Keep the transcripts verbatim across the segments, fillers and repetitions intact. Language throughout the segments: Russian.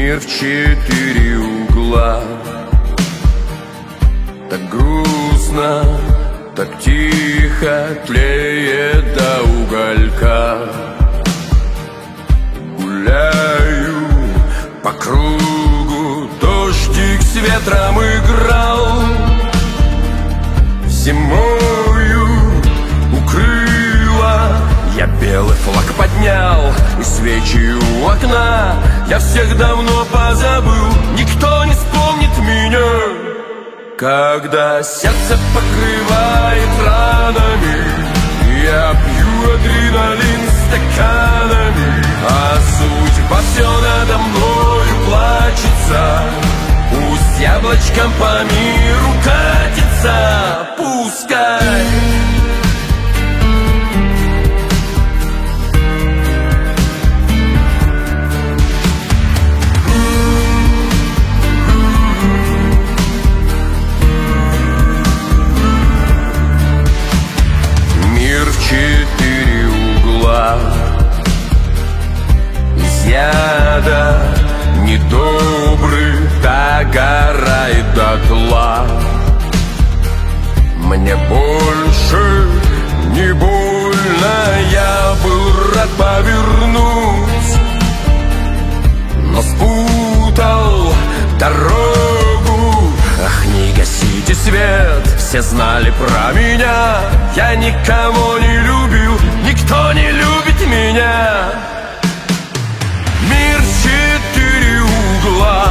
Мир в четыре угла. Так грустно, так тихо тлеет до уголька. Гуляю по кругу, дождик с ветром играл. Зимою укрыла, я белый флаг поднял, и свечи у окна. Я всех давно позабыл, никто не вспомнит меня. Когда сердце покрывает ранами, я пью адреналин стаканами, а судьба все надо мною плачется. Пусть яблочком по миру катится, пускай. Четыре угла. Из яда недобрый догорает дотла. Мне больше не больно, я был рад повернуть, но спутал дорогу. Ах, не гасите свет, все знали про меня. Я никого не любил, никто не любит меня. Мир в четыре угла,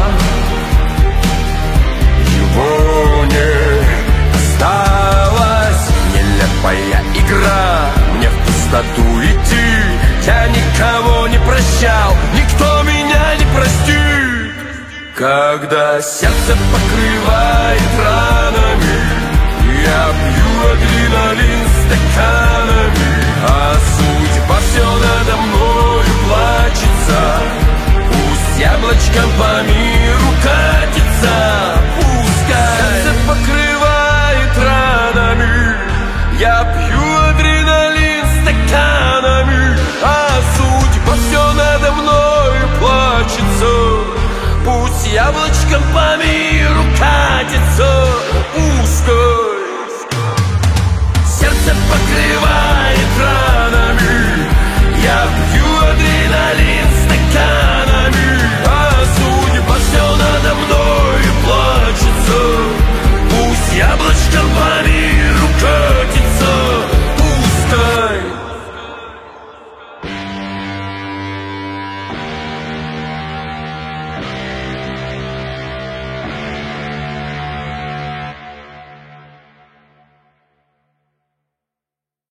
его не осталось. Нелепая игра, мне в пустоту идти. Я никого не прощал, никто меня не простит. Когда сердце покрывает ранами, я пью адреналин стаканами, а судьба все надо мною плачется. Пусть яблочком по миру катится, пускай. Сердце покрывает ранами, я пью адреналин стаканами, а судьба все надо мною плачется. Пусть яблочком по миру катится, пускай. Сердце покрывает